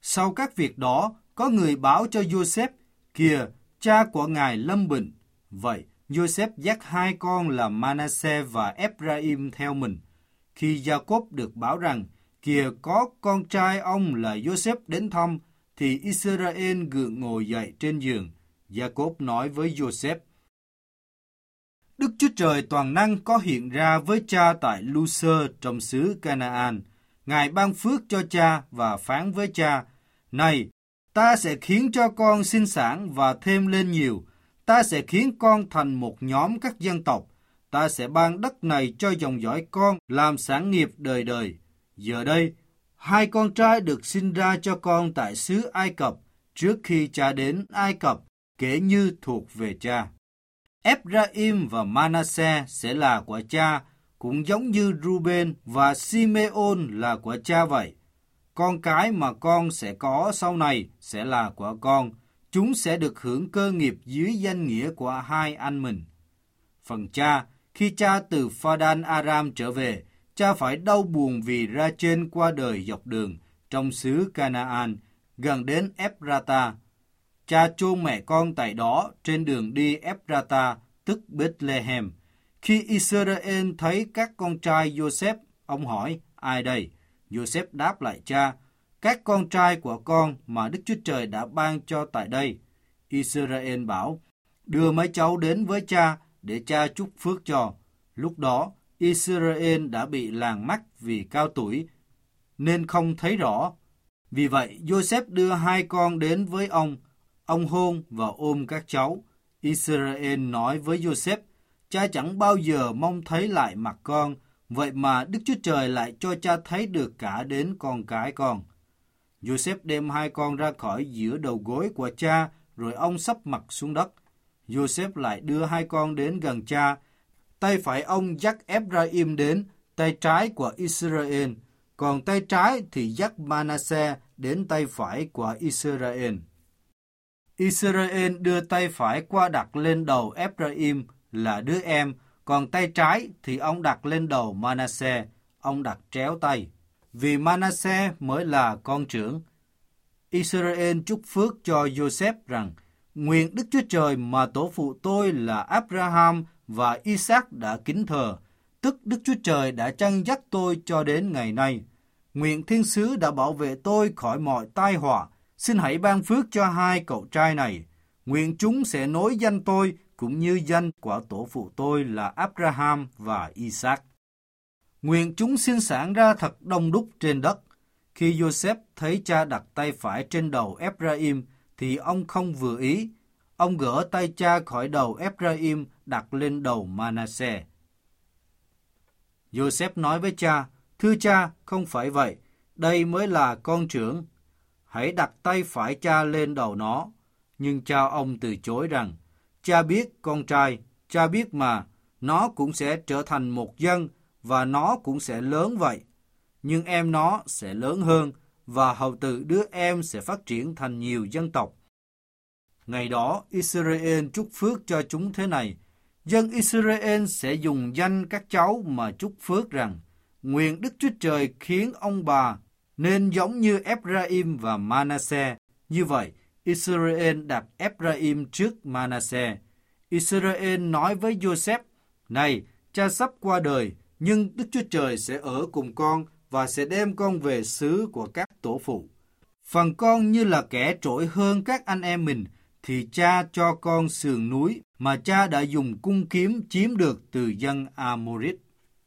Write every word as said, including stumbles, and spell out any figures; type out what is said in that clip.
Sau các việc đó, có người báo cho Joseph, kìa, cha của ngài lâm bệnh. Vậy, Joseph dắt hai con là Manasseh và Ephraim theo mình. Khi Jacob được báo rằng, kìa có con trai ông là Joseph đến thăm, thì Israel gượng ngồi dậy trên giường. Jacob nói với Joseph, Đức Chúa Trời toàn năng có hiện ra với cha tại Lu-sơ trong xứ Canaan. Ngài ban phước cho cha và phán với cha, này, ta sẽ khiến cho con sinh sản và thêm lên nhiều. Ta sẽ khiến con thành một nhóm các dân tộc. Ta sẽ ban đất này cho dòng dõi con làm sản nghiệp đời đời. Giờ đây, hai con trai được sinh ra cho con tại xứ Ai Cập trước khi cha đến Ai Cập, kể như thuộc về cha. Ephraim và Manasseh sẽ là của cha, cũng giống như Ruben và Simeon là của cha vậy. Con cái mà con sẽ có sau này sẽ là của con. Chúng sẽ được hưởng cơ nghiệp dưới danh nghĩa của hai anh mình. Phần cha, khi cha từ Phadan Aram trở về, cha phải đau buồn vì Rachel qua đời dọc đường trong xứ Canaan, gần đến Ephrata. Cha chôn mẹ con tại đó trên đường đi Ephrata, tức Bethlehem. Khi Israel thấy các con trai Joseph, ông hỏi, ai đây? Joseph đáp lại cha, các con trai của con mà Đức Chúa Trời đã ban cho tại đây. Israel bảo, đưa mấy cháu đến với cha để cha chúc phước cho. Lúc đó, Israel đã bị làng mắt vì cao tuổi, nên không thấy rõ. Vì vậy, Joseph đưa hai con đến với ông. Ông hôn và ôm các cháu. Israel nói với Joseph, cha chẳng bao giờ mong thấy lại mặt con, vậy mà Đức Chúa Trời lại cho cha thấy được cả đến con cái con. Joseph đem hai con ra khỏi giữa đầu gối của cha, rồi ông sấp mặt xuống đất. Joseph lại đưa hai con đến gần cha. Tay phải ông dắt Ephraim đến, tay trái của Israel, còn tay trái thì dắt Manasseh đến tay phải của Israel. Israel đưa tay phải qua đặt lên đầu Ephraim là đứa em, còn tay trái thì ông đặt lên đầu Manasseh, ông đặt tréo tay, vì Manasseh mới là con trưởng. Israel chúc phước cho Joseph rằng, nguyện Đức Chúa Trời mà tổ phụ tôi là Abraham và Isaac đã kính thờ, tức Đức Chúa Trời đã chăn dắt tôi cho đến ngày nay. Nguyện thiên sứ đã bảo vệ tôi khỏi mọi tai họa, xin hãy ban phước cho hai cậu trai này. Nguyện chúng sẽ nối danh tôi cũng như danh của tổ phụ tôi là Abraham và Isaac. Nguyện chúng sinh sản ra thật đông đúc trên đất. Khi Joseph thấy cha đặt tay phải trên đầu Ephraim, thì ông không vừa ý. Ông gỡ tay cha khỏi đầu Ephraim đặt lên đầu Manasseh. Joseph nói với cha, thưa cha, không phải vậy, đây mới là con trưởng. Hãy đặt tay phải cha lên đầu nó. Nhưng cha ông từ chối rằng, cha biết con trai, cha biết mà, nó cũng sẽ trở thành một dân và nó cũng sẽ lớn vậy. Nhưng em nó sẽ lớn hơn và hầu từ đứa em sẽ phát triển thành nhiều dân tộc. Ngày đó, Israel chúc phước cho chúng thế này. Dân Israel sẽ dùng danh các cháu mà chúc phước rằng, nguyện Đức Chúa Trời khiến ông bà nên giống như Ephraim và Manasseh. Như vậy, Israel đặt Ephraim trước Manasseh. Israel nói với Joseph, này, cha sắp qua đời, nhưng Đức Chúa Trời sẽ ở cùng con và sẽ đem con về xứ của các tổ phụ. Phần con như là kẻ trội hơn các anh em mình, thì cha cho con sườn núi mà cha đã dùng cung kiếm chiếm được từ dân Amorit.